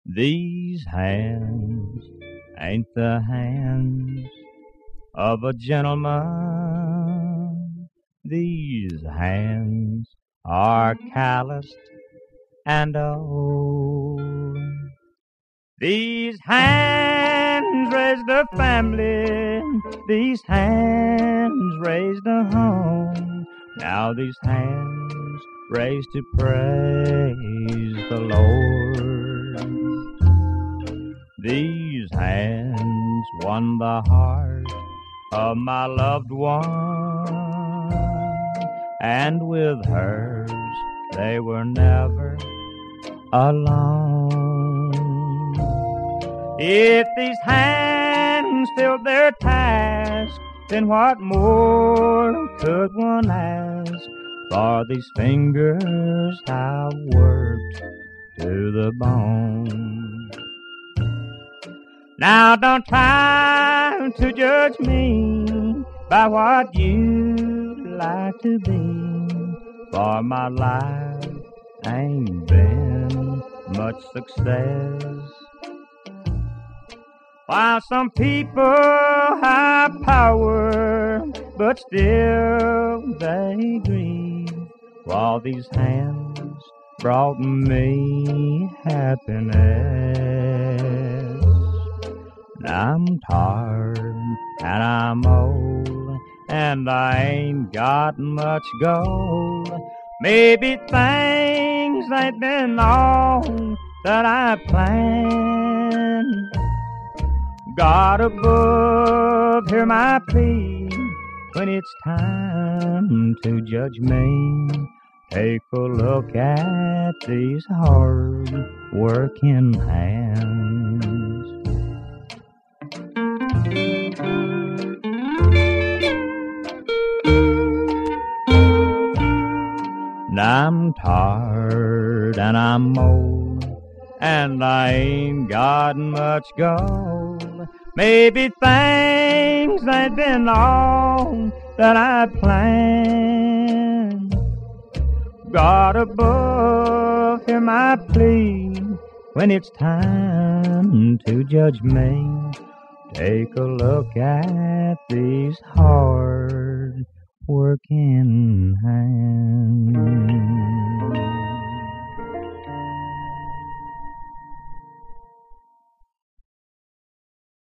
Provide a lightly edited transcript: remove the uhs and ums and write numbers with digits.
These hands ain't the hands of a gentleman. These hands are calloused and old. These hands raised a family. These hands raised a home. Now these hands raised to praise the Lord. These hands won the heart of my loved one, and with hers they were never alone. If these hands filled their task, then what more could one ask? For these fingers have worked to the bone. Now don't try to judge me by what you'd like to be, for my life ain't been much success. While some people have power, but still they grieve, while these hands brought me happiness. I'm tired and I'm old and I ain't got much gold. Maybe things ain't been all that I planned. God above, hear my plea when it's time to judge me. Take a look at these hard working hands. I'm tired and I'm old and I ain't got much gold. Maybe things ain't been all that I planned. God above, hear my plea when it's time to judge me. Take a look at these hard working